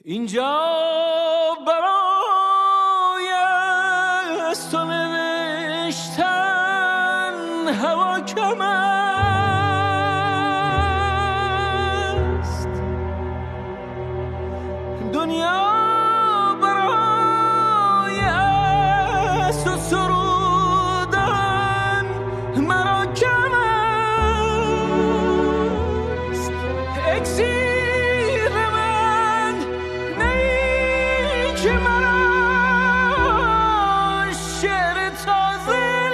اینجا برای از تو نوشتن هوا کم است، دنیا برای از تو سرودن مرا کم است. اکسیر من نی که مرا شعر تازه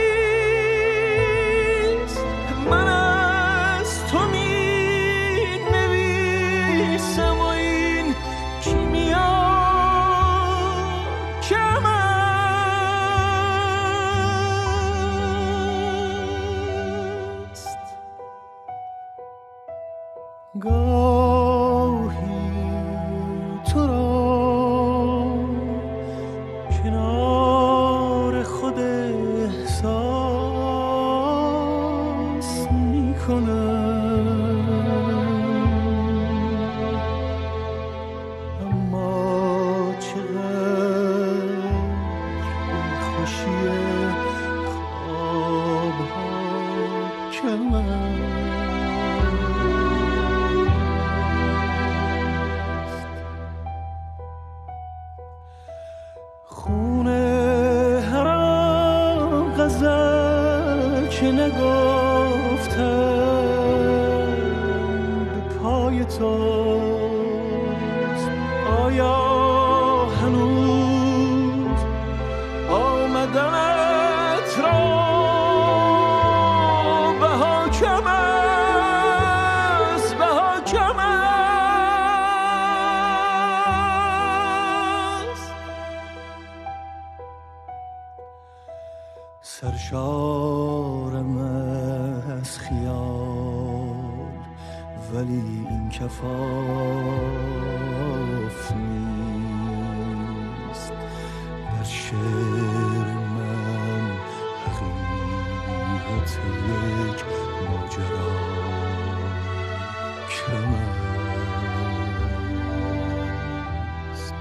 نیست. من از تو می نویسم و این کیمیا کم است. گاهی تو را کنار خود احساس می کنم، اما چقدر این خوشی خوابها کم است. خونه هر آن غزل که نگفتم به پای توست. آیا هنوز آمدنت را بها کم است، بها کم است. سرشارم از خیال ولی این کفاف نیست. در شعر من حقیقت یک ماجرا کم است.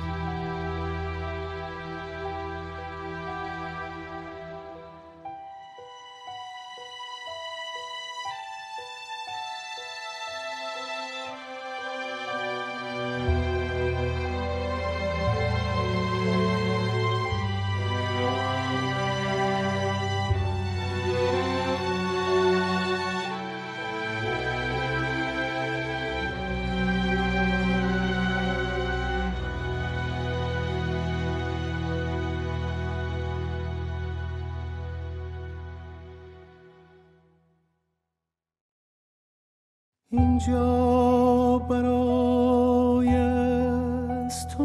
اینجا برای از تو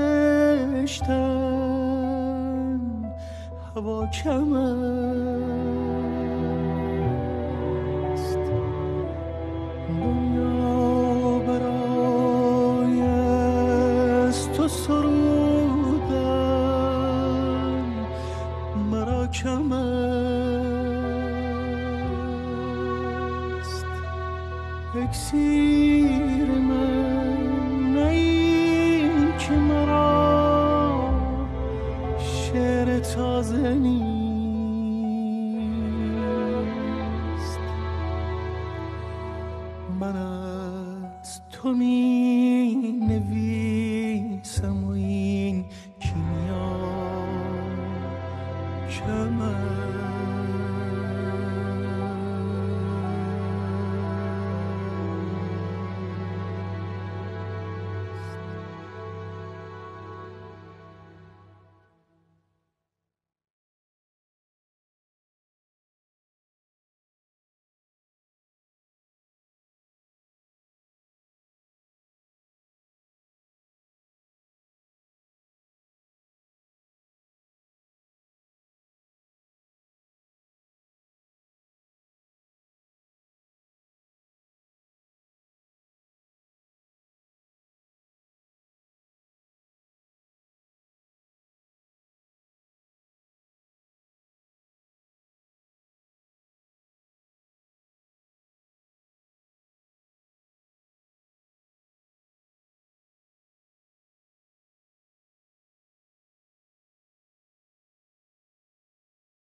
نوشتن هوا کم است، دنیا برای از تو سرودن مرا کم است. اکسیر من نی که مرا شعر تازه نیست. من از تو می نویسم و این کیمیا کم است.